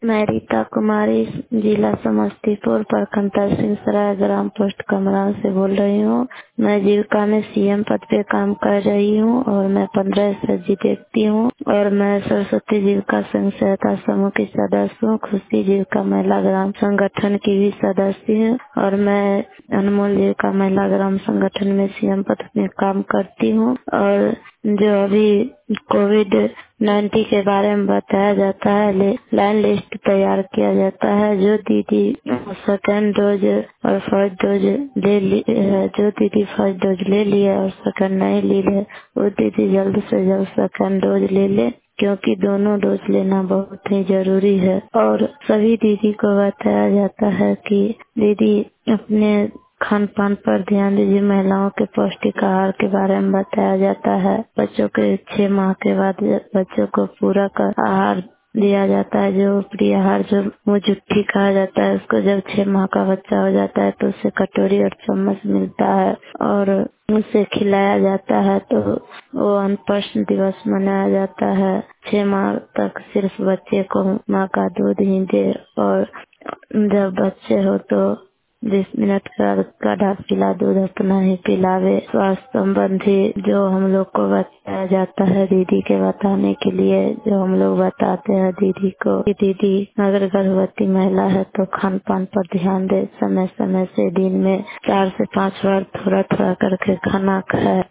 मैं रीता कुमारी, जिला समस्तीपुर, प्रखंड तहसील सराय, ग्राम पोस्ट कमरान से बोल रही हूँ। मैं जीविका में सीएम पद पे काम कर रही हूँ और मैं 15 एसएचजी देखती हूँ और मैं सरस्वती जीविका संघ सहायता समूह की सदस्य हूँ। खुशी जीविका महिला ग्राम संगठन की भी सदस्य हूँ और मैं अनमोल जीविका महिला ग्राम संगठन में सीएम पद में काम करती हूँ। और जो अभी कोविड-19 के बारे में बताया जाता है, लाइन लिस्ट तैयार किया जाता है। जो दीदी सेकेंड डोज और फर्स्ट डोज ले ली है, जो दीदी फर्स्ट डोज ले ली है और सेकेंड नहीं ली है, वो दीदी जल्द से जल्द सेकेंड डोज ले ले, क्योंकि दोनों डोज लेना बहुत ही जरूरी है। और सभी दीदी को बताया जाता है कि दीदी अपने खान पान पर ध्यान दीजिए। महिलाओं के पौष्टिक आहार के बारे में बताया जाता है। बच्चों के 6 माह के बाद बच्चों को पूरक आहार दिया जाता है। जो प्रिय आहार जो मुजुट्ठी कहा जाता है, उसको जब 6 माह का बच्चा हो जाता है तो उसे कटोरी और चम्मच मिलता है और उसे खिलाया जाता है। तो वो अन्नप्राशन दिवस मनाया जाता है। 6 माह तक सिर्फ बच्चे को माँ का दूध ही दे और जब बच्चे हो तो 20 मिनट का काढ़ा पिला, दूध अपना ही पिलावे। स्वास्थ्य संबंधी जो हम लोग को बताया जाता है दीदी के बताने के लिए, जो हम लोग बताते हैं दीदी को कि दीदी अगर गर्भवती महिला है तो खान पान पर ध्यान दे, समय समय से दिन में 4 से 5 बार थोड़ा थोड़ा करके खाना खाए।